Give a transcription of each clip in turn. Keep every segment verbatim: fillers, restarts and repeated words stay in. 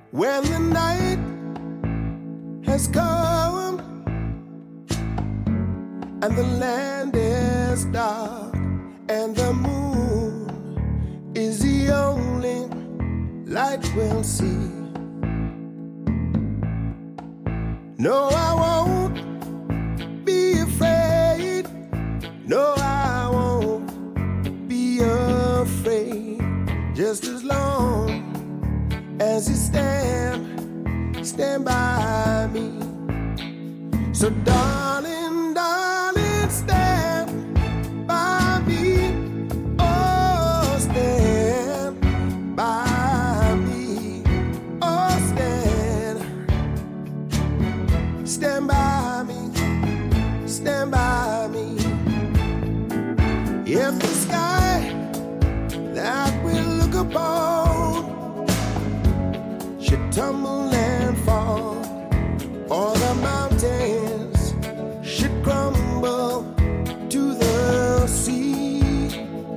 When the night has come and the land is dark and the moon is the only light we'll see. No, I won't be afraid. No, I won't be afraid. Just as long as you stand, stand by me. So darling, darling, stand by me. Oh, stand by me. Oh, stand. Stand by me. Stand by me. If the sky that we look upon should tumble and fall, or the mountains should crumble to the sea,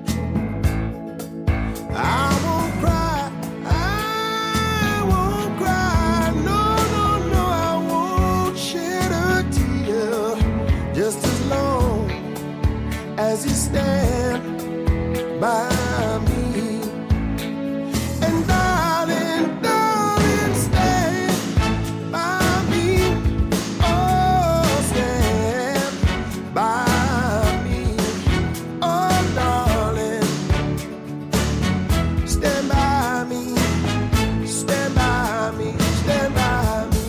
I won't cry, I won't cry, no, no, no, I won't shed a tear, just as long as you stand by me. And darling, darling, stand by me. Oh, stand by me. Oh, darling, stand by me. Stand by me. Stand by me.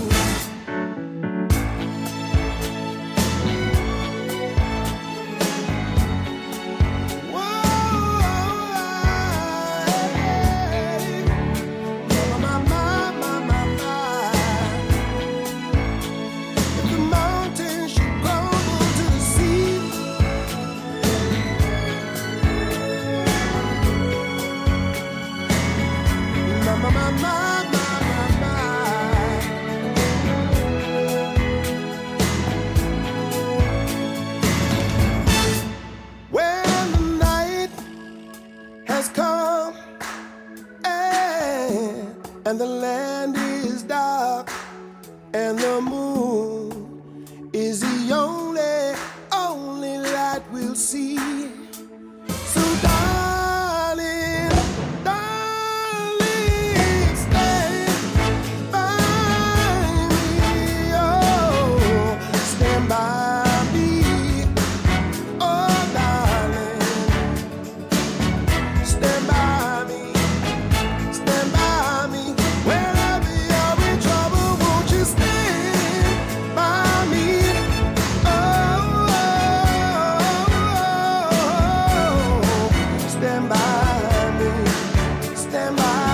When the night has come and, and the land is dark and the moon is the only, only light we'll see. So darling, darling, stand by me. Oh, stand by me. Oh, darling, stand by me. Stand by me. Whenever you're in trouble, won't you stand by me? Oh, oh, oh, oh. Stand by me. Stand by